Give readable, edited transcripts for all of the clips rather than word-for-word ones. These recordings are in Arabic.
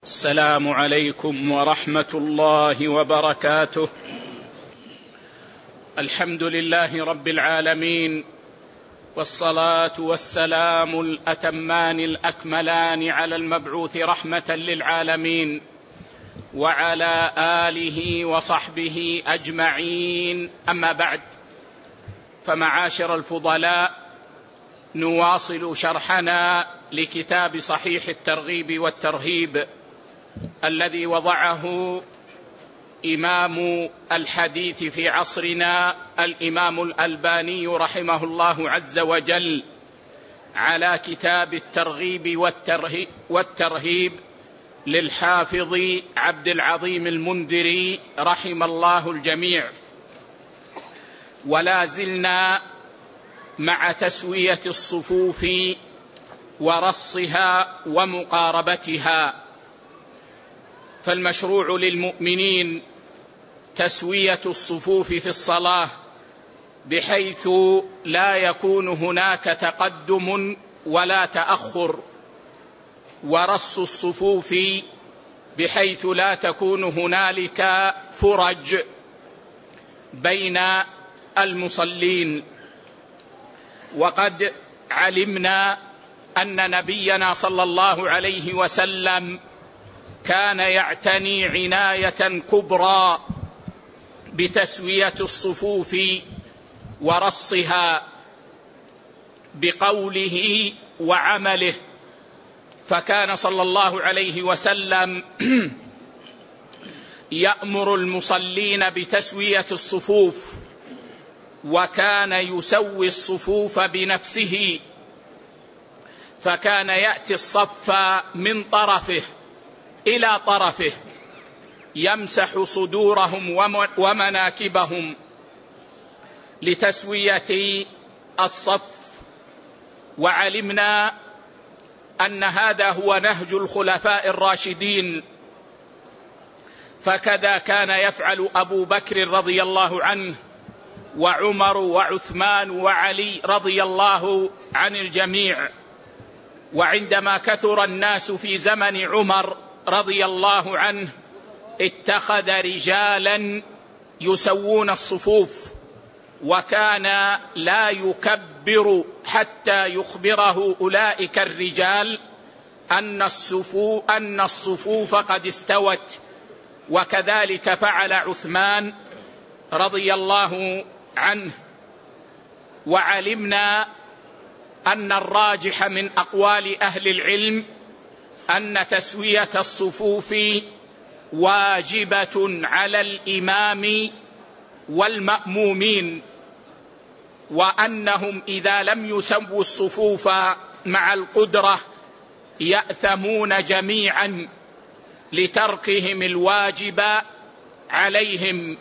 السلام عليكم ورحمة الله وبركاته. الحمد لله رب العالمين، والصلاة والسلام الأتمان الأكملان على المبعوث رحمة للعالمين وعلى آله وصحبه أجمعين. أما بعد، فمعاشر الفضلاء، نواصل شرحنا لكتاب صحيح الترغيب والترهيب الذي وضعه إمام الحديث في عصرنا الإمام الألباني رحمه الله عز وجل على كتاب الترغيب والترهيب للحافظ عبد العظيم المنذري رحم الله الجميع. ولا زلنا مع تسوية الصفوف ورصها ومقاربتها. فالمشروع للمؤمنين تسوية الصفوف في الصلاة بحيث لا يكون هناك تقدم ولا تأخر، ورص الصفوف بحيث لا تكون هنالك فرج بين المصلين. وقد علمنا أن نبينا صلى الله عليه وسلم كان يعتني عناية كبرى بتسوية الصفوف ورصها بقوله وعمله. فكان صلى الله عليه وسلم يأمر المصلين بتسوية الصفوف، وكان يسوي الصفوف بنفسه، فكان يأتي الصف من طرفه إلى طرفه يمسح صدورهم ومناكبهم لتسوية الصف. وعلمنا أن هذا هو نهج الخلفاء الراشدين، فكذا كان يفعل أبو بكر رضي الله عنه وعمر وعثمان وعلي رضي الله عن الجميع. وعندما كثر الناس في زمن عمر رضي الله عنه اتخذ رجالا يسوون الصفوف، وكان لا يكبر حتى يخبره أولئك الرجال أن الصفوف قد استوت. وكذلك فعل عثمان رضي الله عنه. وعلمنا أن الراجح من أقوال أهل العلم أن تسوية الصفوف واجبة على الإمام والمأمومين، وأنهم إذا لم يسووا الصفوف مع القدرة يأثمون جميعا لتركهم الواجب عليهم.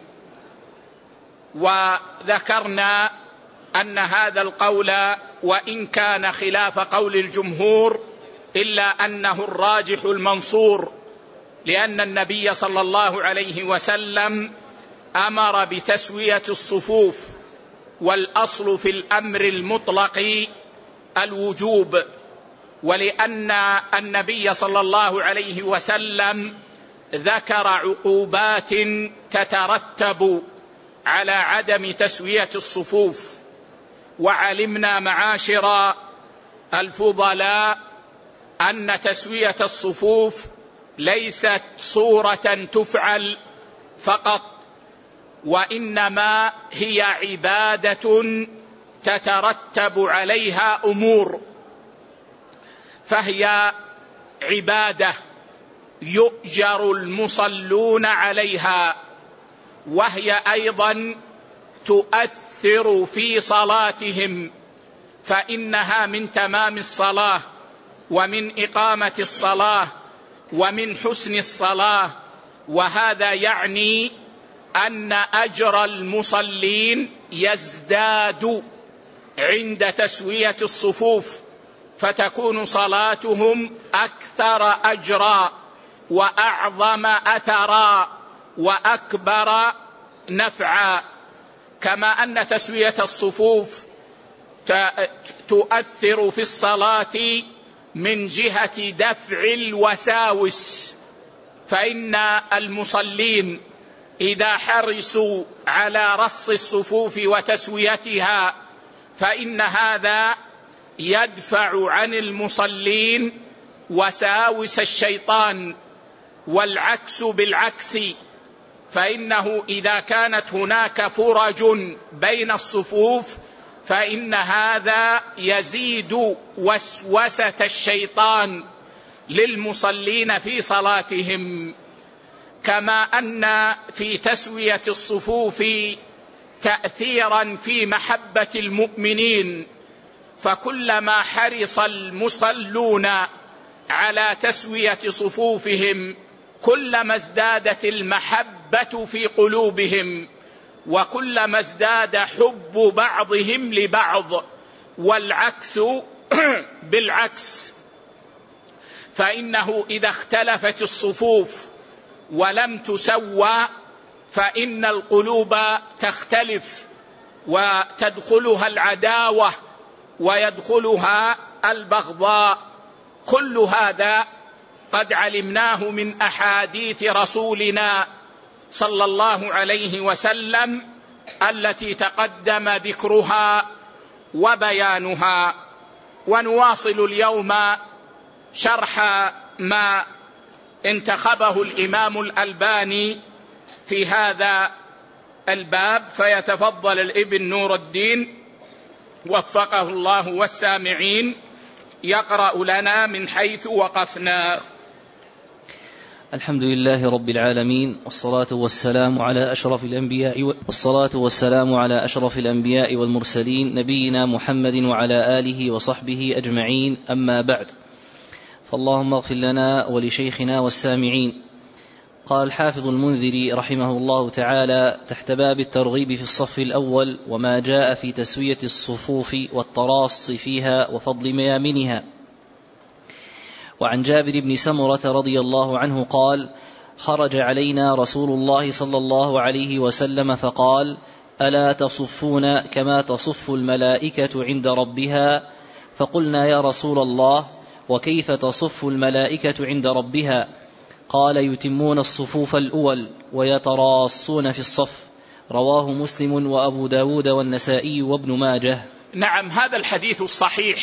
وذكرنا أن هذا القول وإن كان خلاف قول الجمهور إلا أنه الراجح المنصور، لأن النبي صلى الله عليه وسلم أمر بتسوية الصفوف، والأصل في الأمر المطلق الوجوب. ولأن النبي صلى الله عليه وسلم ذكر عقوبات تترتب على عدم تسوية الصفوف. وعلمنا معاشر الفضلاء أن تسوية الصفوف ليست صورة تفعل فقط، وإنما هي عبادة تترتب عليها أمور، فهي عبادة يؤجر المصلون عليها، وهي أيضا تؤثر في صلاتهم، فإنها من تمام الصلاة ومن إقامة الصلاة ومن حسن الصلاة. وهذا يعني أن أجر المصلين يزداد عند تسوية الصفوف، فتكون صلاتهم أكثر أجرا وأعظم أثرا وأكبر نفعا. كما أن تسوية الصفوف تؤثر في الصلاة من جهة دفع الوساوس فإن المصلين إذا حرصوا على رص الصفوف وتسويتها فإن هذا يدفع عن المصلين وساوس الشيطان، والعكس بالعكس، فإنه إذا كانت هناك فرج بين الصفوف فإن هذا يزيد وسوسة الشيطان للمصلين في صلاتهم. كما أن في تسوية الصفوف تأثيرا في محبة المؤمنين، فكلما حرص المصلون على تسوية صفوفهم كلما ازدادت المحبة في قلوبهم، وكلما ازداد حب بعضهم لبعض، والعكس بالعكس، فإنه إذا اختلفت الصفوف ولم تسوى فإن القلوب تختلف وتدخلها العداوة ويدخلها البغضاء. كل هذا قد علمناه من أحاديث رسولنا صلى الله عليه وسلم التي تقدم ذكرها وبيانها. ونواصل اليوم شرح ما انتخبه الإمام الألباني في هذا الباب، فيتفضل الابن نور الدين وفقه الله والسامعين يقرأ لنا من حيث وقفنا. الحمد لله رب العالمين، والصلاة والسلام على أشرف الأنبياء والمرسلين، نبينا محمد وعلى آله وصحبه أجمعين، أما بعد، فاللهم اغفر لنا ولشيخنا والسامعين. قال الحافظ المنذري رحمه الله تعالى تحت باب الترغيب في الصف الأول وما جاء في تسوية الصفوف والتراص فيها وفضل ميامنها. وعن جابر بن سمرة رضي الله عنه قال: خرج علينا رسول الله صلى الله عليه وسلم فقال: ألا تصفون كما تصف الملائكة عند ربها؟ فقلنا: يا رسول الله، وكيف تصف الملائكة عند ربها؟ قال: يتمون الصفوف الأول ويتراصون في الصف. رواه مسلم وأبو داود والنسائي وابن ماجه. نعم، هذا الحديث الصحيح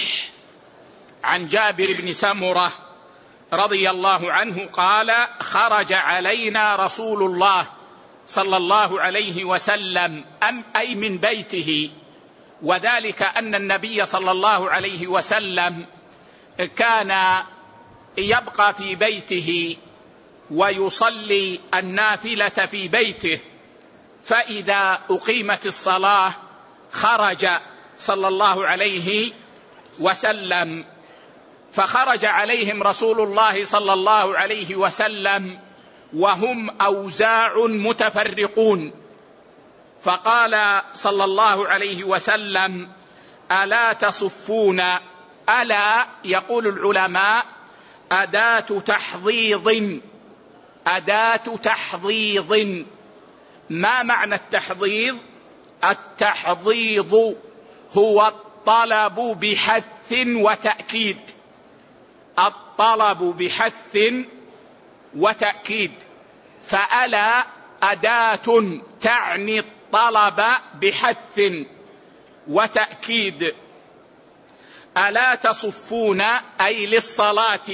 عن جابر بن سمرة رضي الله عنه قال: خرج علينا رسول الله صلى الله عليه وسلم أي من بيته، وذلك أن النبي صلى الله عليه وسلم كان يبقى في بيته ويصلي النافلة في بيته، فإذا أقيمت الصلاة خرج صلى الله عليه وسلم، فخرج عليهم رسول الله صلى الله عليه وسلم وهم أوزاع متفرقون، فقال صلى الله عليه وسلم: ألا تصفون؟ ألا يقول العلماء أداة تحضيض. أداة تحضيض. ما معنى التحضيض؟ التحضيض هو الطلب بحث وتأكيد. الطلب بحث وتأكيد، فألا أداة تعني الطلب بحث وتأكيد. ألا تصفون أي للصلاة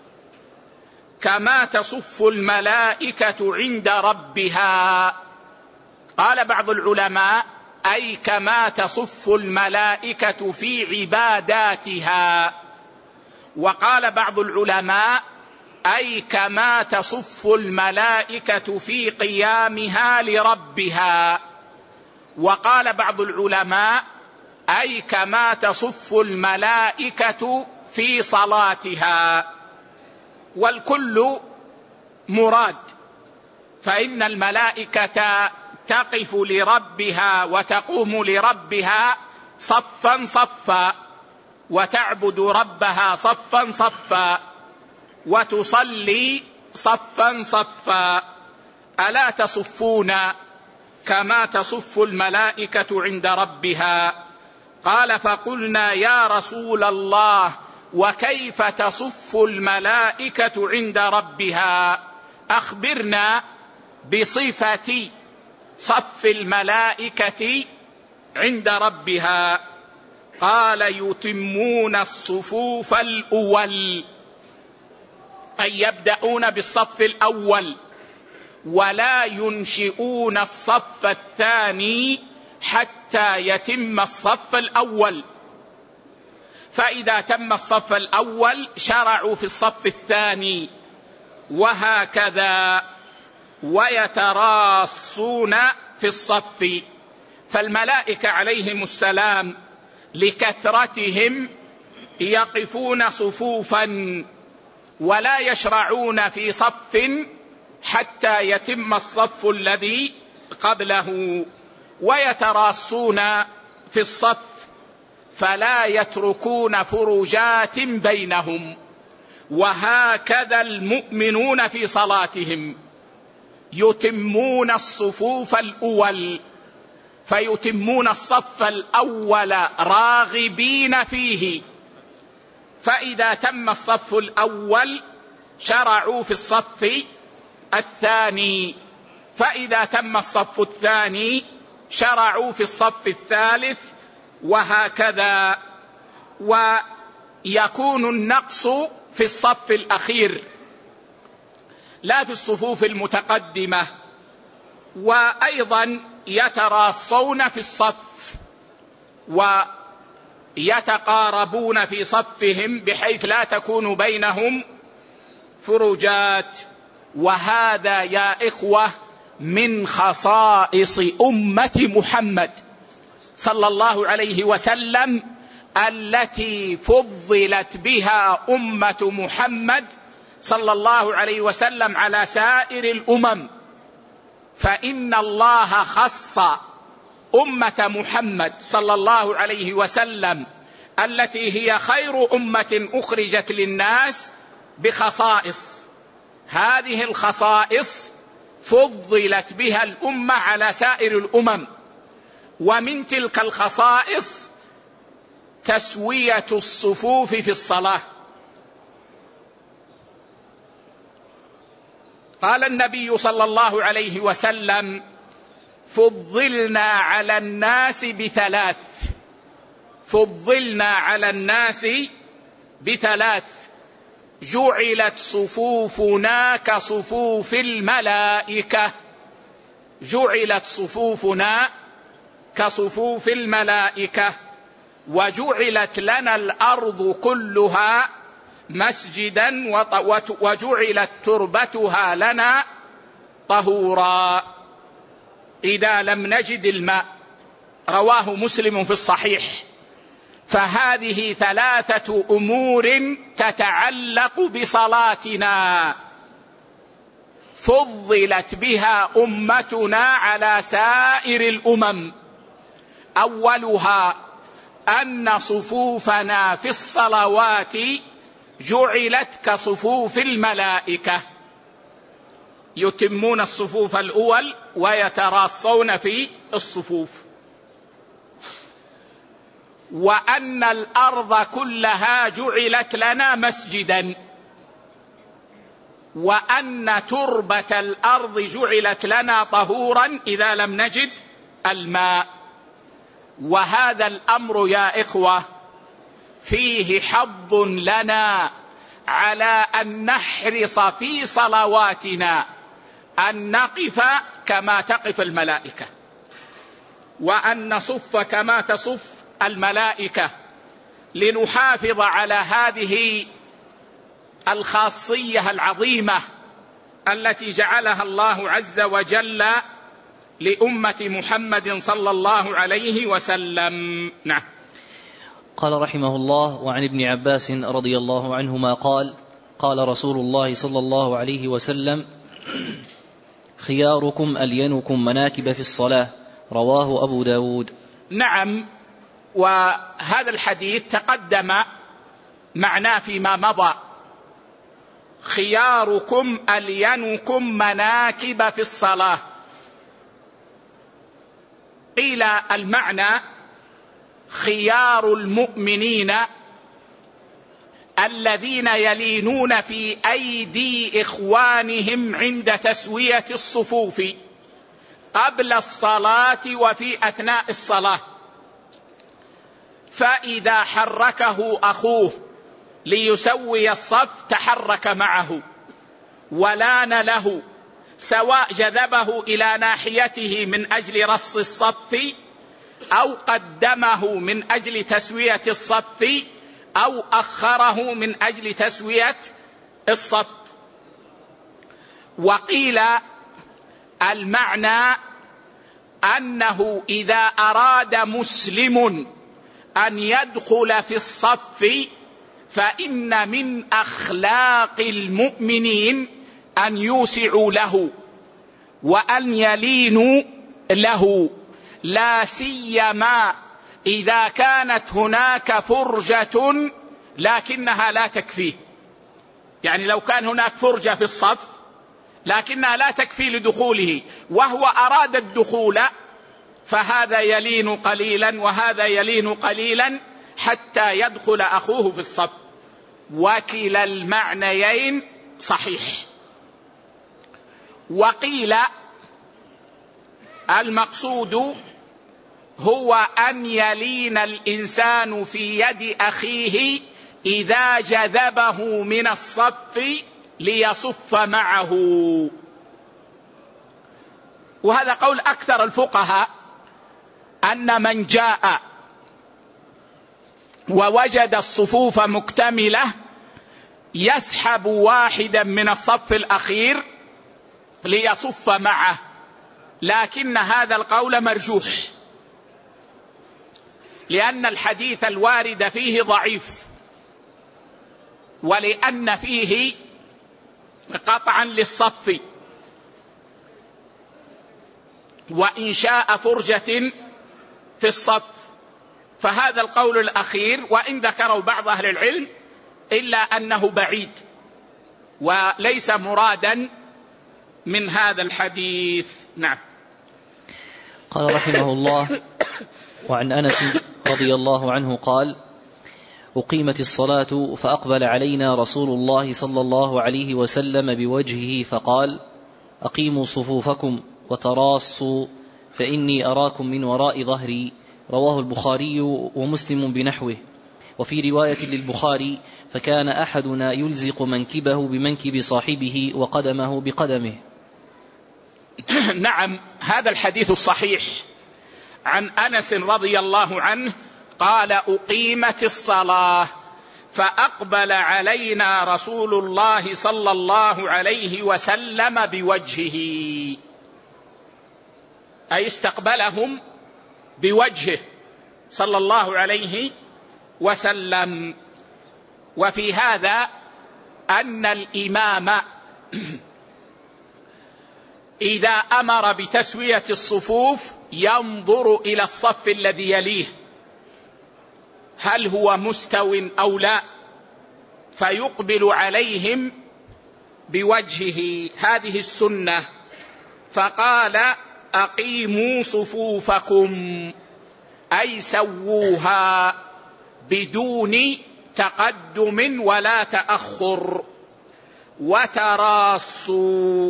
كما تصف الملائكة عند ربها. قال بعض العلماء: أي كما تصف الملائكة في عباداتها. وقال بعض العلماء: أي كما تصف الملائكة في قيامها لربها. وقال بعض العلماء: أي كما تصف الملائكة في صلاتها. والكل مراد، فإن الملائكة تقف لربها وتقوم لربها صفا صفا، وتعبد ربها صفا صفا، وتصلي صفا صفا. ألا تصفون كما تصف الملائكة عند ربها؟ قال: فقلنا: يا رسول الله، وكيف تصف الملائكة عند ربها؟ أخبرنا بصفة صف الملائكة عند ربها. قال يتمون الصفوف الأول، أي يبدأون بالصف الأول ولا ينشئون الصف الثاني حتى يتم الصف الأول. فإذا تم الصف الأول شرعوا في الصف الثاني، وهكذا، ويتراصون في الصف. فالملائكة عليهم السلام لكثرتهم يقفون صفوفا ولا يشرعون في صف حتى يتم الصف الذي قبله، ويتراصون في الصف فلا يتركون فروجات بينهم. وهكذا المؤمنون في صلاتهم يتمون الصفوف الأول، فيتمون الصف الأول راغبين فيه، فإذا تم الصف الأول شرعوا في الصف الثاني، فإذا تم الصف الثاني شرعوا في الصف الثالث، وهكذا. ويكون النقص في الصف الأخير لا في الصفوف المتقدمة. وأيضا يتراصون في الصف ويتقاربون في صفهم بحيث لا تكون بينهم فروجات. وهذا يا إخوة من خصائص أمة محمد صلى الله عليه وسلم التي فضلت بها أمة محمد صلى الله عليه وسلم على سائر الأمم. فإن الله خص أمة محمد صلى الله عليه وسلم التي هي خير أمة أخرجت للناس بخصائص. هذه الخصائص فضلت بها الأمة على سائر الأمم، ومن تلك الخصائص تسوية الصفوف في الصلاة. قال النبي صلى الله عليه وسلم فضلنا على الناس بثلاث، فضلنا على الناس بثلاث: جعلت صفوفنا كصفوف الملائكة، جعلت صفوفنا كصفوف الملائكة، وجعلت لنا الأرض كلها مسجدا وجعلت تربتها لنا طهورا إذا لم نجد الماء. رواه مسلم في الصحيح. فهذه ثلاثة أمور تتعلق بصلاتنا فضلت بها أمتنا على سائر الأمم. أولها أن صفوفنا في الصلوات جعلت كصفوف الملائكة، يتمون الصفوف الأول ويتراصون في الصفوف. وأن الأرض كلها جعلت لنا مسجدا، وأن تربة الأرض جعلت لنا طهورا إذا لم نجد الماء. وهذا الأمر يا إخوة فيه حظ لنا على أن نحرص في صلواتنا أن نقف كما تقف الملائكة، وأن نصف كما تصف الملائكة، لنحافظ على هذه الخاصية العظيمة التي جعلها الله عز وجل لأمة محمد صلى الله عليه وسلم. نعم. قال رحمه الله: وعن ابن عباس رضي الله عنهما قال: قال رسول الله صلى الله عليه وسلم: خياركم ألينكم مناكب في الصلاة. رواه أبو داود. نعم. وهذا الحديث تقدم معناه فيما مضى: خياركم ألينكم مناكب في الصلاة. قيل المعنى خيار المؤمنين الذين يلينون في أيدي إخوانهم عند تسوية الصفوف قبل الصلاة وفي أثناء الصلاة، فإذا حركه أخوه ليسوي الصف تحرك معه ولان له، سواء جذبه إلى ناحيته من أجل رص الصف أو قدمه من أجل تسوية الصف أو أخره من أجل تسوية الصف. وقيل المعنى أنه إذا أراد مسلم أن يدخل في الصف فإن من أخلاق المؤمنين أن يوسعوا له وأن يلينوا له، لا سيما إذا كانت هناك فرجة لكنها لا تكفيه. يعني لو كان هناك فرجة في الصف لكنها لا تكفي لدخوله وهو أراد الدخول، فهذا يلين قليلا وهذا يلين قليلا حتى يدخل أخوه في الصف. وكلا المعنيين صحيح. وقيل المقصود هو أن يلين الإنسان في يد أخيه إذا جذبه من الصف ليصف معه. وهذا قول أكثر الفقهاء، أن من جاء ووجد الصفوف مكتملة يسحب واحدا من الصف الأخير ليصف معه، لكن هذا القول مرجوح لأن الحديث الوارد فيه ضعيف، ولأن فيه قطعا للصف وإنشاء فرجة في الصف. فهذا القول الأخير وإن ذكروا بعض أهل العلم إلا أنه بعيد وليس مرادا من هذا الحديث. نعم. قال رحمه الله: وعن أنس رضي الله عنه قال: أقيمت الصلاة فأقبل علينا رسول الله صلى الله عليه وسلم بوجهه فقال: أقيموا صفوفكم وتراصوا فإني أراكم من وراء ظهري. رواه البخاري ومسلم بنحوه. وفي رواية للبخاري: فكان أحدنا يلزق منكبه بمنكب صاحبه وقدمه بقدمه. نعم، هذا الحديث الصحيح عن أنس رضي الله عنه قال: أقيمت الصلاة فأقبل علينا رسول الله صلى الله عليه وسلم بوجهه، أي استقبلهم بوجهه صلى الله عليه وسلم. وفي هذا أن الإمام إذا أمر بتسوية الصفوف ينظر إلى الصف الذي يليه هل هو مستو أو لا، فيقبل عليهم بوجهه. هذه السنة. فقال: أقيموا صفوفكم، أي سووها بدون تقدم ولا تأخر. وتراصوا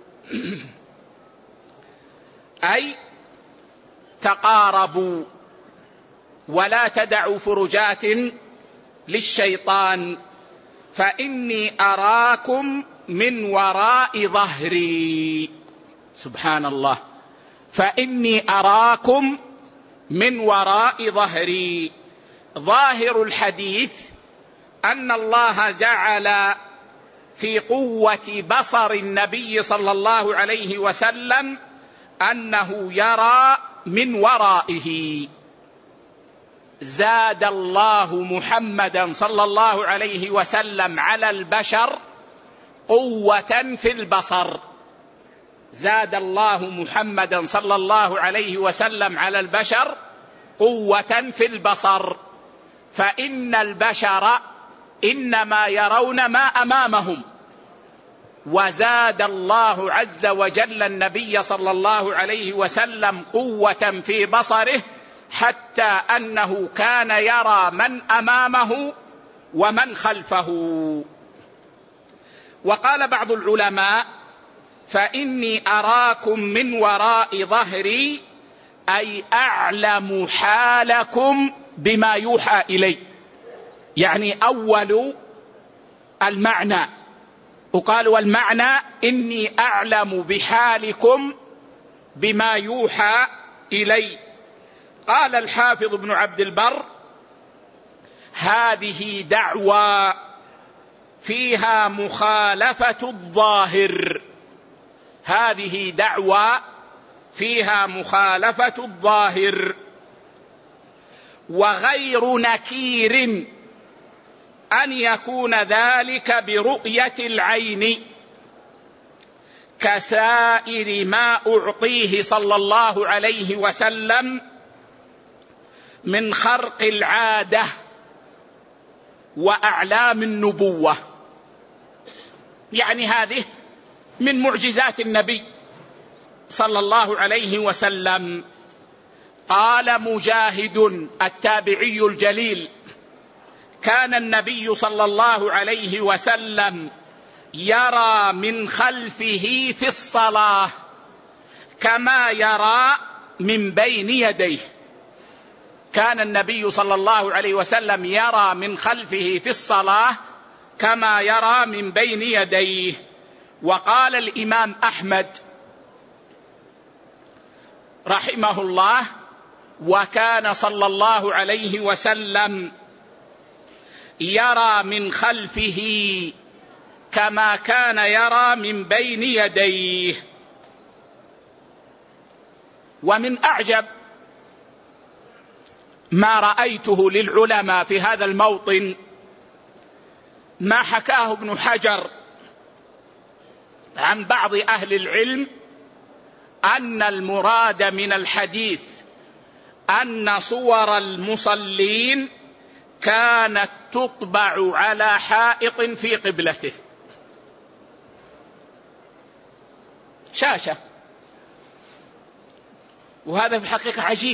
أي تقاربوا ولا تدعوا فرجات للشيطان. فإني أراكم من وراء ظهري. سبحان الله، فإني أراكم من وراء ظهري. ظاهر الحديث أن الله جعل في قوة بصر النبي صلى الله عليه وسلم أنه يرى من ورائه. زاد الله محمدا صلى الله عليه وسلم على البشر قوة في البصر. زاد الله محمدا صلى الله عليه وسلم على البشر قوة في البصر، فإن البشر إنما يرون ما أمامهم، وزاد الله عز وجل النبي صلى الله عليه وسلم قوة في بصره حتى أنه كان يرى من أمامه ومن خلفه. وقال بعض العلماء: فإني أراكم من وراء ظهري، أي أعلم حالكم بما يوحى إلي، يعني أول المعنى. وقال: والمعنى إني أعلم بحالكم بما يوحى إلي. قال الحافظ ابن عبد البر: هذه دعوى فيها مخالفة الظاهر، هذه دعوى فيها مخالفة الظاهر، وغير نكير أن يكون ذلك برؤية العين، كسائر ما أعطيه صلى الله عليه وسلم من خرق العادة وأعلام النبوة. يعني هذه من معجزات النبي صلى الله عليه وسلم. قال مجاهد التابعي الجليل: كان النبي صلى الله عليه وسلم يرى من خلفه في الصلاة كما يرى من بين يديه. كان النبي صلى الله عليه وسلم يرى من خلفه في الصلاة كما يرى من بين يديه. وقال الإمام أحمد رحمه الله: وكان صلى الله عليه وسلم يرى من خلفه كما كان يرى من بين يديه. ومن أعجب ما رأيته للعلماء في هذا الموطن ما حكاه ابن حجر عن بعض أهل العلم أن المراد من الحديث أن صور المصلين كانت تطبع على حائط في قبلته، شاشة. وهذا في الحقيقة عجيب.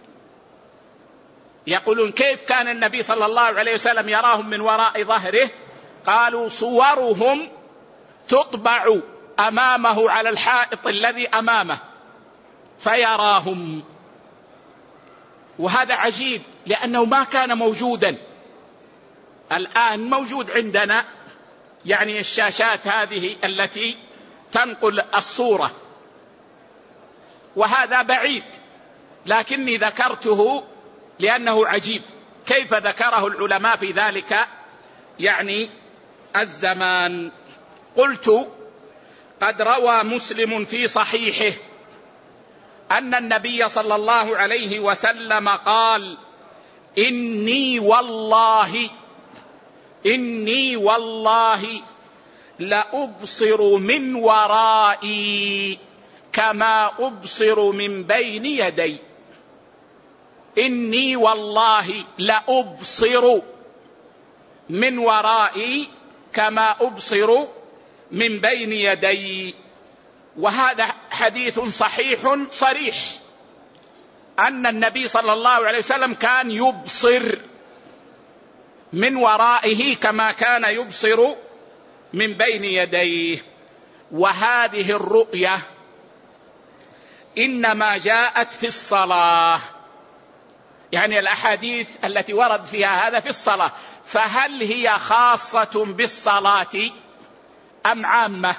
يقولون: كيف كان النبي صلى الله عليه وسلم يراهم من وراء ظهره؟ قالوا: صورهم تطبع أمامه على الحائط الذي أمامه فيراهم. وهذا عجيب لأنه ما كان موجودا. الآن موجود عندنا يعني الشاشات هذه التي تنقل الصورة، وهذا بعيد، لكني ذكرته لأنه عجيب كيف ذكره العلماء في ذلك يعني الزمان. قلت: قد روى مسلم في صحيحه أن النبي صلى الله عليه وسلم قال: إني والله لأبصر من ورائي كما أبصر من بين يدي. إني والله لأبصر من ورائي كما أبصر من بين يدي. وهذا حديث صحيح صريح أن النبي صلى الله عليه وسلم كان يبصر من ورائه كما كان يبصر من بين يديه. وهذه الرؤية إنما جاءت في الصلاة، يعني الأحاديث التي ورد فيها هذا في الصلاة، فهل هي خاصة بالصلاة أم عامة؟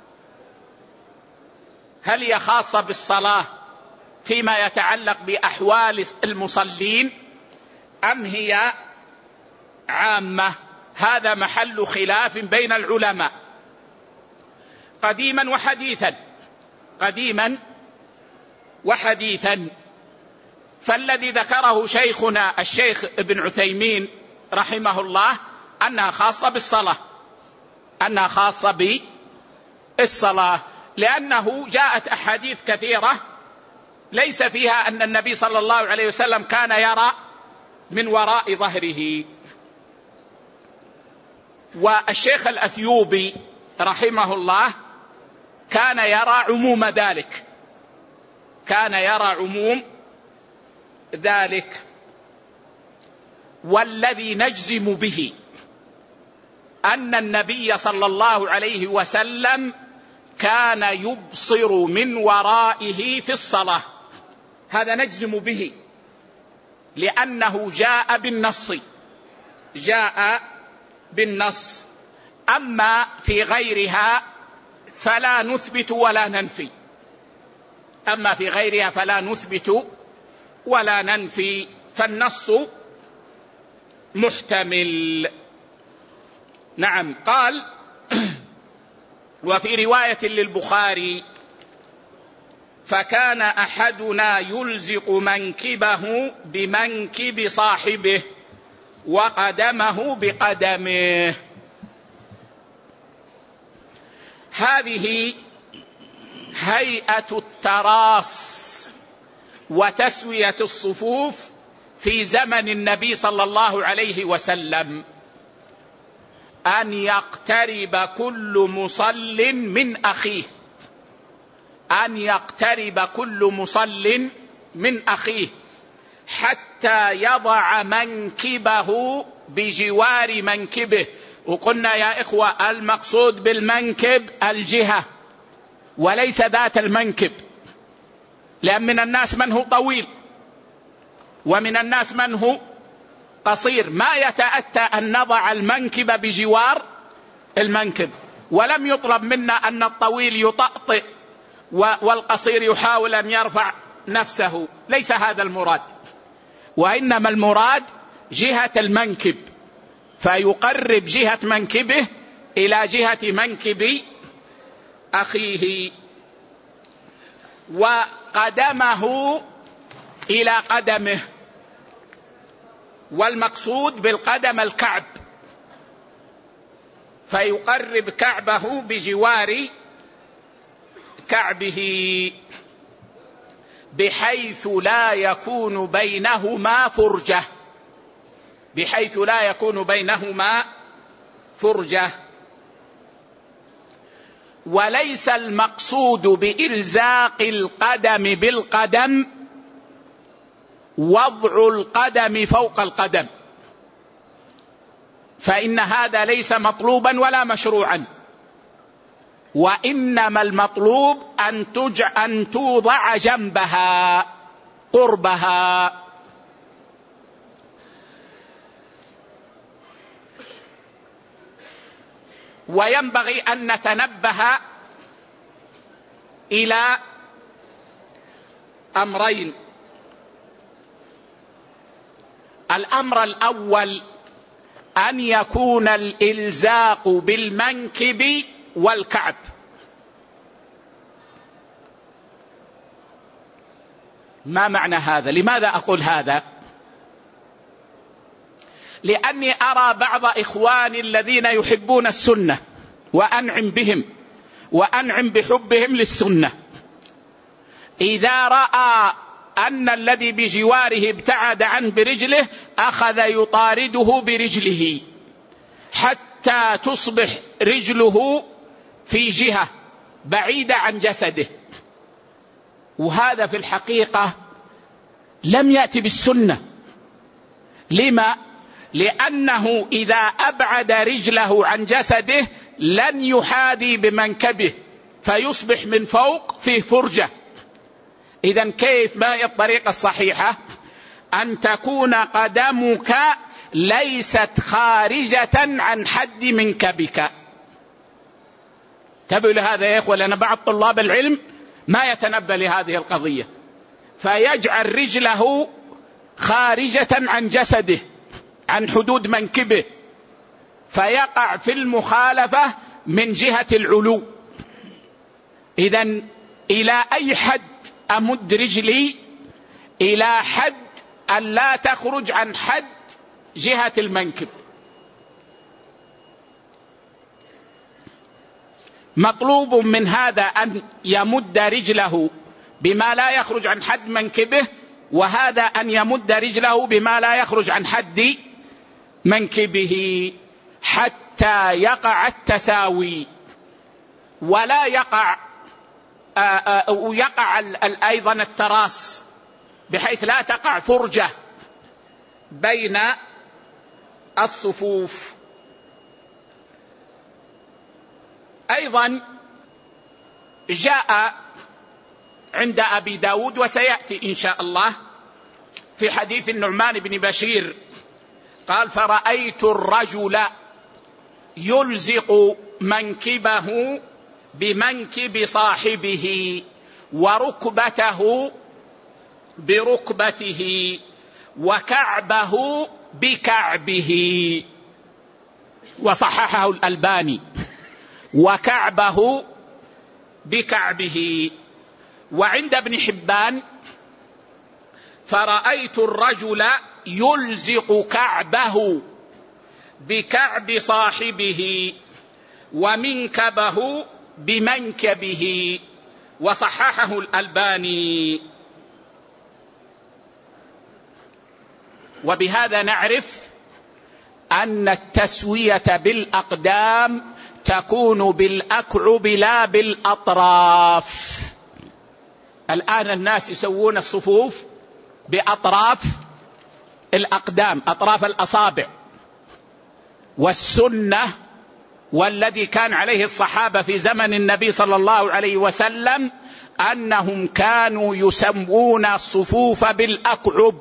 هل هي خاصة بالصلاة فيما يتعلق بأحوال المصلين أم هي عامة؟ هذا محل خلاف بين العلماء قديما وحديثا. فالذي ذكره شيخنا الشيخ ابن عثيمين رحمه الله أنها خاصة بالصلاة، أنها خاصة بالصلاة، لأنه جاءت أحاديث كثيرة ليس فيها أن النبي صلى الله عليه وسلم كان يرى من وراء ظهره. والشيخ الأثيوبي رحمه الله كان يرى عموم ذلك، كان يرى عموم ذلك. والذي نجزم به أن النبي صلى الله عليه وسلم كان يبصر من ورائه في الصلاة، هذا نجزم به لأنه جاء بالنص. أما في غيرها فلا نثبت ولا ننفي، فالنص محتمل. نعم. قال: وفي رواية للبخاري: فكان أحدنا يلزق منكبه بمنكب صاحبه وقدمه بقدمه. هذه هيئة التراص وتسوية الصفوف في زمن النبي صلى الله عليه وسلم، أن يقترب كل مصل من أخيه حتى يضع منكبه بجوار منكبه. وقلنا يا إخوة المقصود بالمنكب الجهة وليس ذات المنكب، لأن من الناس من هو طويل ومن الناس من هو قصير، ما يتأتى أن نضع المنكب بجوار المنكب، ولم يطلب منا أن الطويل يطأطئ والقصير يحاول أن يرفع نفسه، ليس هذا المراد، وإنما المراد جهة المنكب، فيقرب جهة منكبه إلى جهة منكب أخيه، وقدمه إلى قدمه، والمقصود بالقدم الكعب، فيقرب كعبه بجوار كعبه بحيث لا يكون بينهما فرجة. وليس المقصود بإلزاق القدم بالقدم وضع القدم فوق القدم، فإن هذا ليس مطلوبا ولا مشروعا، وإنما المطلوب أن توضع جنبها قربها. وينبغي أن نتنبه إلى أمرين: الأمر الأول أن يكون الإلزاق بالمنكب والكعب، ما معنى هذا؟ لماذا أقول هذا؟ لأني أرى بعض إخواني الذين يحبون السنة وأنعم بهم وأنعم بحبهم للسنة، إذا رأى أن الذي بجواره ابتعد عنه برجله أخذ يطارده برجله حتى تصبح رجله في جهة بعيدة عن جسده، وهذا في الحقيقة لم يأتي بالسنة. لما؟ لأنه إذا أبعد رجله عن جسده لن يحاذي بمنكبه فيصبح من فوق فيه فرجة. إذن كيف؟ ما هي الطريقة الصحيحة؟ أن تكون قدمك ليست خارجة عن حد منكبك. انتبهوا لهذا يا إخوة، لأن بعض طلاب العلم ما يتنبه لهذه القضية، فيجعل رجله خارجة عن جسده عن حدود منكبه، فيقع في المخالفة من جهة العلو. إذن إلى أي حد أمد رجلي؟ إلى حد أن لا تخرج عن حد جهة المنكب. مطلوب من هذا أن يمد رجله بما لا يخرج عن حد منكبه، وهذا أن يمد رجله بما لا يخرج عن حد منكبه حتى يقع التساوي، ولا يقع أيضا التراص، بحيث لا تقع فرجة بين الصفوف. أيضا جاء عند أبي داود وسيأتي إن شاء الله في حديث النعمان بن بشير قال: فرأيت الرجل يلزق منكبه بمنكب صاحبه وركبته بركبته وكعبه بكعبه، وصححه الألباني، وكعبه بكعبه. وعند ابن حبان: فرأيت الرجل يلزق كعبه بكعب صاحبه ومنكبه بمنكبه، وصححه الألباني. وبهذا نعرف أن التسوية بالأقدام تكون بالأكعب لا بالأطراف. الآن الناس يسوون الصفوف بأطراف الأقدام، أطراف الأصابع، والسنة والذي كان عليه الصحابة في زمن النبي صلى الله عليه وسلم أنهم كانوا يسوون الصفوف بالأكعب،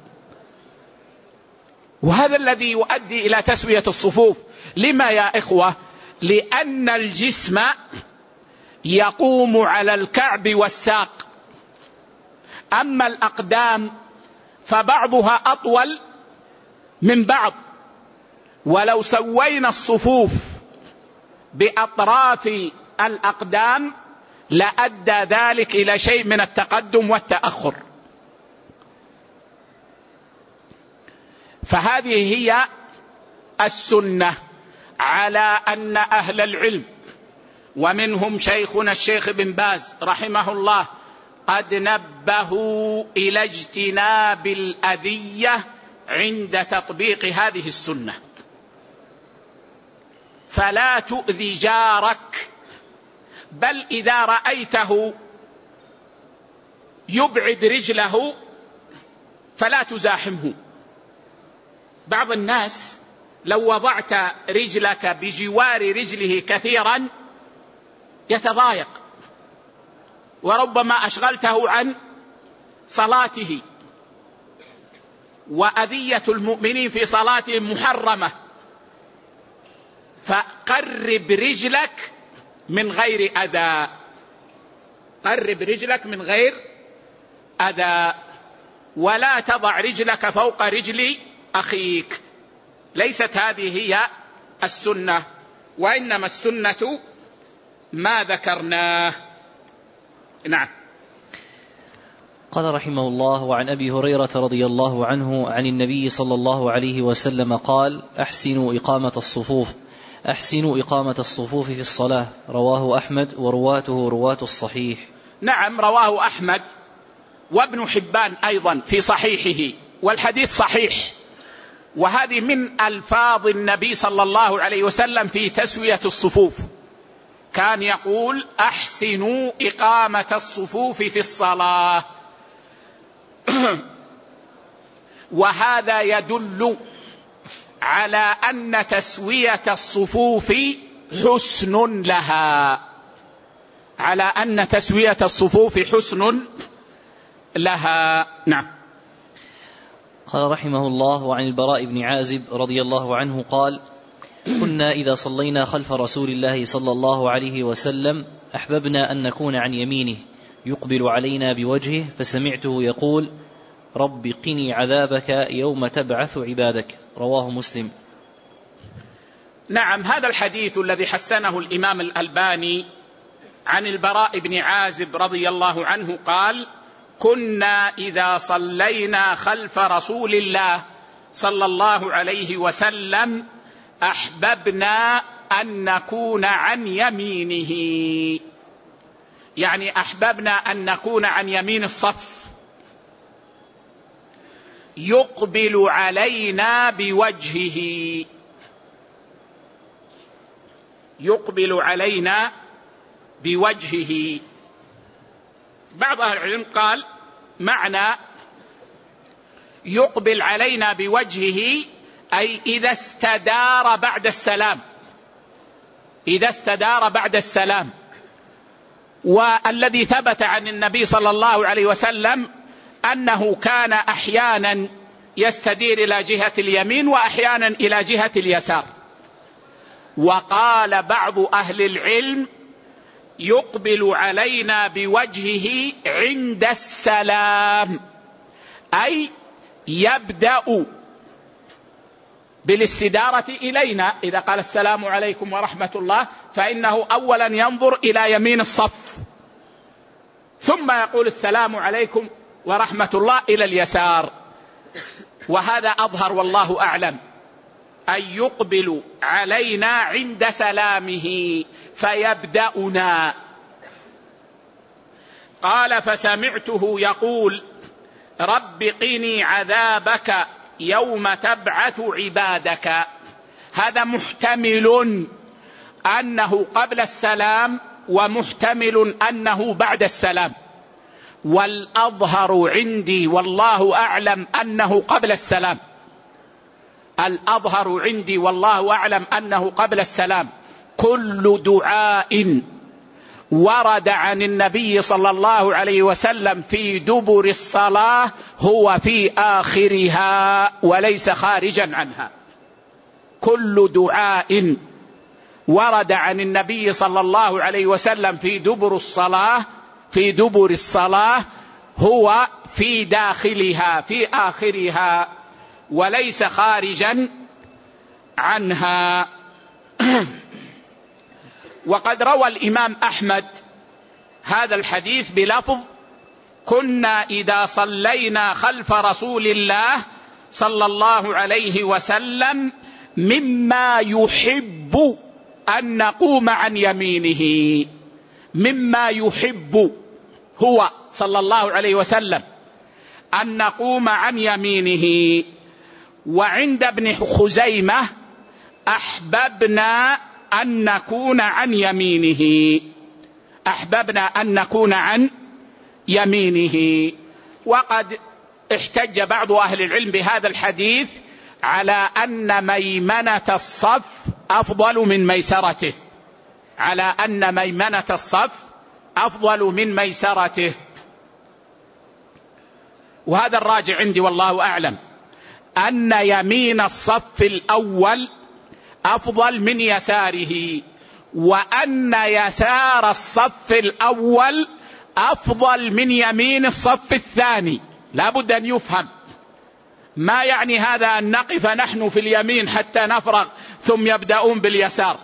وهذا الذي يؤدي إلى تسوية الصفوف. لما يا إخوة؟ لأن الجسم يقوم على الكعب والساق، أما الأقدام فبعضها أطول من بعض، ولو سوينا الصفوف بأطراف الأقدام لأدى ذلك إلى شيء من التقدم والتأخر. فهذه هي السنة، على أن أهل العلم ومنهم شيخنا الشيخ بن باز رحمه الله قد نبهوا إلى اجتناب الأذية عند تطبيق هذه السنة. فلا تؤذي جارك، بل إذا رأيته يبعد رجله فلا تزاحمه. بعض الناس لو وضعت رجلك بجوار رجله كثيرا يتضايق، وربما أشغلته عن صلاته، وأذية المؤمنين في صلاتهم محرمة. فقرب رجلك من غير أذى، قرب رجلك من غير أذى، ولا تضع رجلك فوق رجل أخيك. ليست هذه هي السنة، وإنما السنة ما ذكرناه. نعم. قال رحمه الله: وعن أبي هريرة رضي الله عنه عن النبي صلى الله عليه وسلم قال: أحسنوا إقامة الصفوف في الصلاة. رواه أحمد ورواته رواة الصحيح. نعم، رواه أحمد وابن حبان أيضا في صحيحه، والحديث صحيح. وهذه من ألفاظ النبي صلى الله عليه وسلم في تسوية الصفوف، كان يقول: أحسنوا إقامة الصفوف في الصلاة. وهذا يدل على أن تسوية الصفوف حسن لها، على أن تسوية الصفوف حسن لها. نعم. قال رحمه الله: وعن البراء بن عازب رضي الله عنه قال: كنا إذا صلينا خلف رسول الله صلى الله عليه وسلم أحببنا أن نكون عن يمينه يقبل علينا بوجهه، فسمعته يقول: رب قني عذابك يوم تبعث عبادك. رواه مسلم. نعم، هذا الحديث الذي حسنه الإمام الألباني عن البراء بن عازب رضي الله عنه قال: كنا إذا صلينا خلف رسول الله صلى الله عليه وسلم أحببنا أن نكون عن يمينه، يعني أحببنا أن نكون عن يمين الصف، يقبل علينا بوجهه، يقبل علينا بوجهه. بعض أهل العلم قال معنى يقبل علينا بوجهه أي إذا استدار بعد السلام، إذا استدار بعد السلام. والذي ثبت عن النبي صلى الله عليه وسلم أنه كان أحيانا يستدير إلى جهة اليمين وأحيانا إلى جهة اليسار. وقال بعض أهل العلم يقبل علينا بوجهه عند السلام، أي يبدأ بالاستدارة إلينا. إذا قال السلام عليكم ورحمة الله فإنه أولا ينظر إلى يمين الصف، ثم يقول السلام عليكم ورحمة الله إلى اليسار. وهذا أظهر والله أعلم، أن يقبل علينا عند سلامه فيبدأنا. قال فسمعته يقول رب قني عذابك يوم تبعث عبادك. هذا محتمل أنه قبل السلام ومحتمل أنه بعد السلام، والأظهر عندي والله أعلم أنه قبل السلام. الأظهر عندي والله أعلم أنه قبل السلام. كل دعاء ورد عن النبي صلى الله عليه وسلم في دبر الصلاة هو في آخرها وليس خارجا عنها. كل دعاء ورد عن النبي صلى الله عليه وسلم في دبر الصلاة هو في داخلها في آخرها وليس خارجا عنها. وقد روى الإمام أحمد هذا الحديث بلفظ كنا إذا صلينا خلف رسول الله صلى الله عليه وسلم مما يحب أن نقوم عن يمينه. مما يحب هو صلى الله عليه وسلم أن نقوم عن يمينه. وعند ابن خزيمة أحببنا أن نكون عن يمينه. أحببنا أن نكون عن يمينه. وقد احتج بعض أهل العلم بهذا الحديث على أن ميمنة الصف أفضل من ميسرته، على أن ميمنة الصف أفضل من ميسرته. وهذا الراجع عندي والله أعلم، أن يمين الصف الأول أفضل من يساره، وأن يسار الصف الأول أفضل من يمين الصف الثاني. لا بد أن يفهم. ما يعني هذا أن نقف نحن في اليمين حتى نفرغ ثم يبدأون باليسار.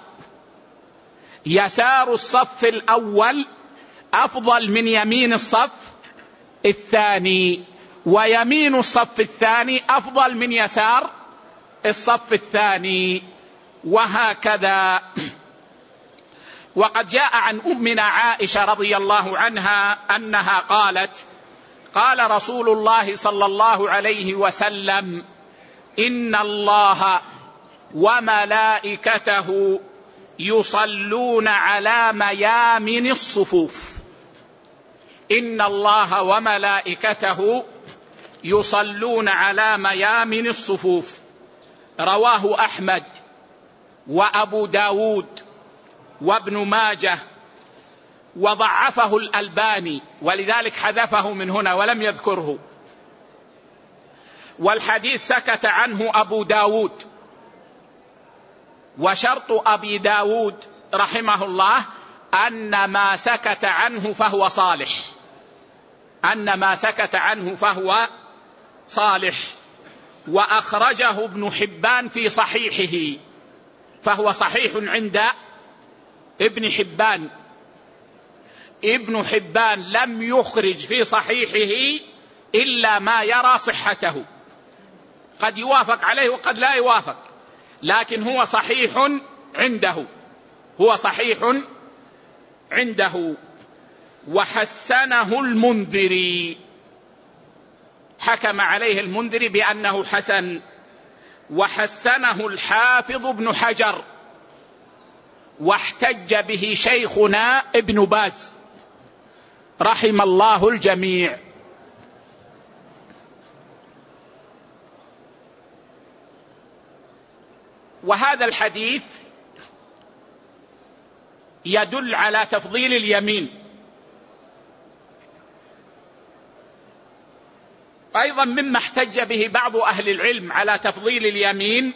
يسار الصف الأول أفضل من يمين الصف الثاني، ويمين الصف الثاني أفضل من يسار الصف الثاني، وهكذا. وقد جاء عن أمنا عائشة رضي الله عنها أنها قالت قال رسول الله صلى الله عليه وسلم إن الله وملائكته يصلون على ميامن الصفوف. إن الله وملائكته يصلون على ميامن الصفوف. رواه أحمد وأبو داود وابن ماجه، وضعفه الألباني ولذلك حذفه من هنا ولم يذكره. والحديث سكت عنه أبو داود. وشرط أبي داود رحمه الله أن ما سكت عنه فهو صالح، أن ما سكت عنه فهو صالح. وأخرجه ابن حبان في صحيحه، فهو صحيح عند ابن حبان. ابن حبان لم يخرج في صحيحه إلا ما يرى صحته، قد يوافق عليه وقد لا يوافق، لكن هو صحيح عنده، هو صحيح عنده. وحسنه المنذري، حكم عليه المنذري بأنه حسن. وحسنه الحافظ ابن حجر، واحتج به شيخنا ابن باز رحم الله الجميع. وهذا الحديث يدل على تفضيل اليمين. أيضا مما احتج به بعض أهل العلم على تفضيل اليمين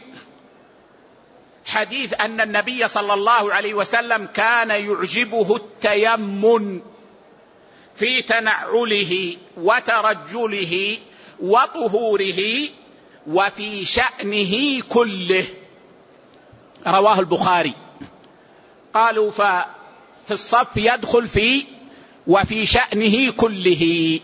حديث أن النبي صلى الله عليه وسلم كان يعجبه التيمن في تنعله وترجله وطهوره وفي شأنه كله، رواه البخاري. قالوا ففي الصف يدخل في وفي شأنه كله،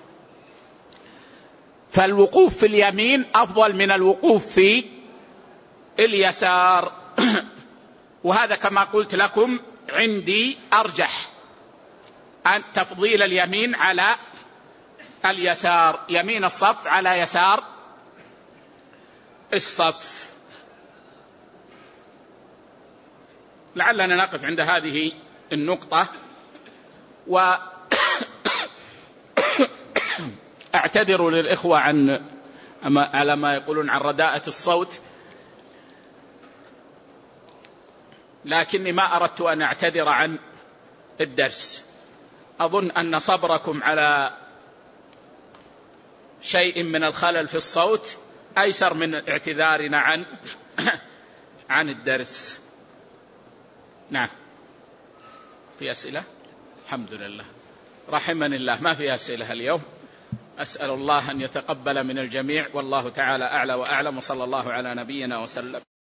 فالوقوف في اليمين أفضل من الوقوف في اليسار. وهذا كما قلت لكم عندي أرجح أن تفضيل اليمين على اليسار، يمين الصف على يسار الصف. لعلنا نقف عند هذه النقطة، وأعتذر للإخوة على ما يقولون عن رداءة الصوت، لكني ما أردت أن أعتذر عن الدرس. أظن أن صبركم على شيء من الخلل في الصوت أيسر من اعتذارنا عن الدرس. نعم، في أسئلة؟ الحمد لله، رحمني الله، ما في أسئلة اليوم. أسأل الله أن يتقبل من الجميع، والله تعالى أعلى وأعلم، وصلى الله على نبينا وسلم.